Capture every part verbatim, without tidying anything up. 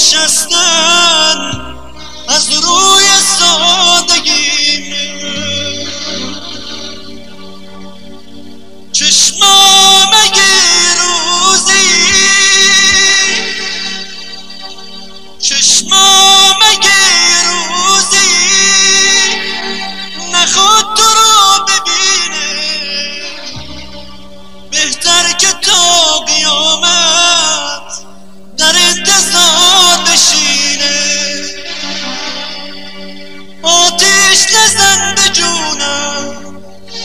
نشستن از روی سادگی، چشمام مگه روزی چشمام مگه روزی نخواد تو رو ببینه، بهتر که تا قیامت در انتظار بشینه. آتیش نزن به جونم،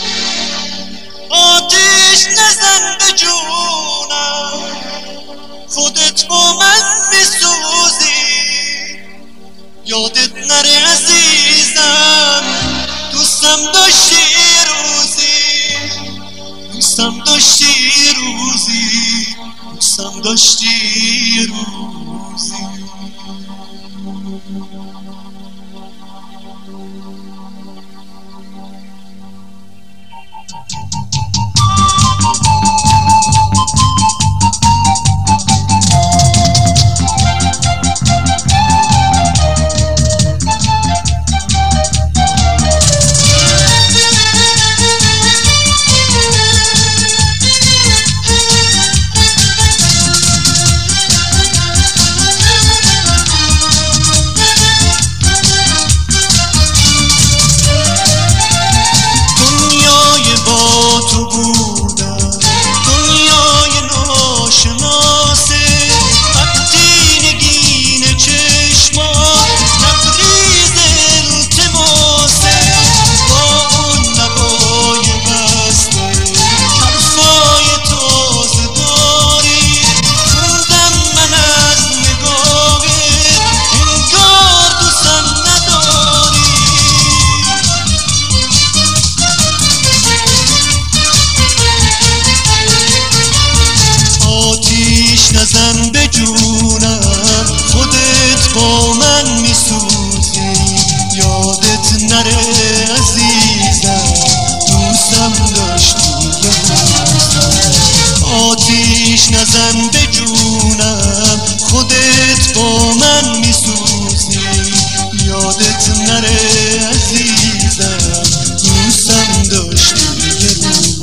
آتیش نزن به جونم، خودت با من میسوزی. یادت نره عزیزم، دوستم داشتی روزی، دوستم داشتی روزی، دوستم داشتی روزی. نزن به جونم، خودت با من میسوزی. یادت نره عزیزم، دوستم داشتی یه روز. آتیش نزن به جونم، خودت با من میسوزی. یادت نره عزیزم، دوستم داشتی یه روز.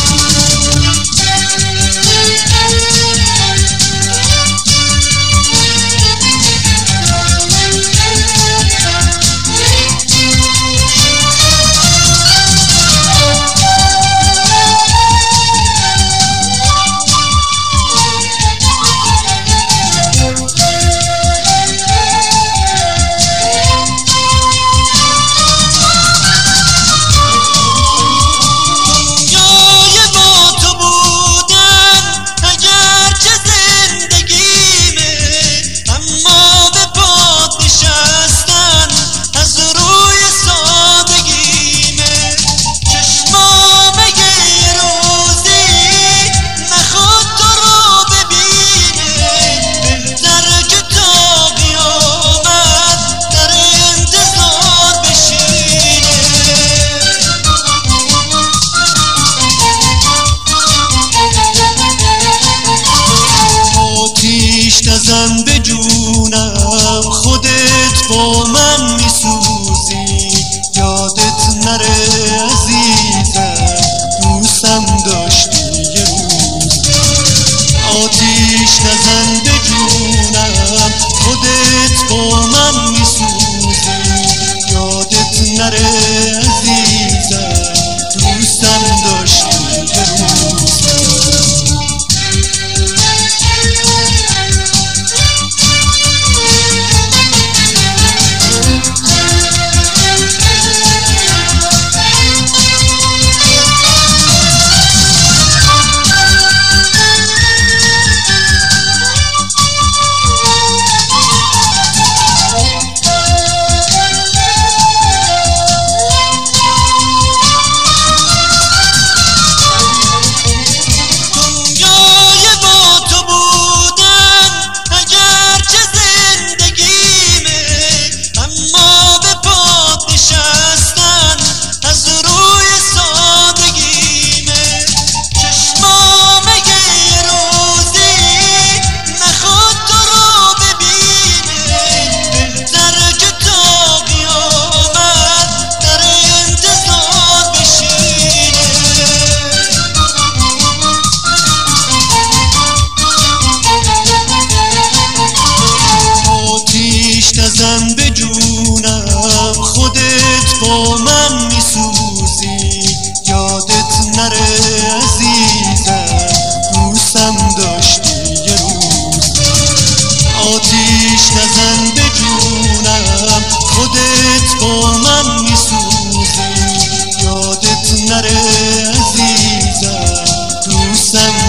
نزن به جونم، خودت با من میسوزی. یادت نره عزیزم، دوستم داشتی یه روز. آتیش نزن به جونم، خودت با من میسوزی. یادت نره عزیزم، دوستم داشتی یه روز.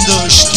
داشت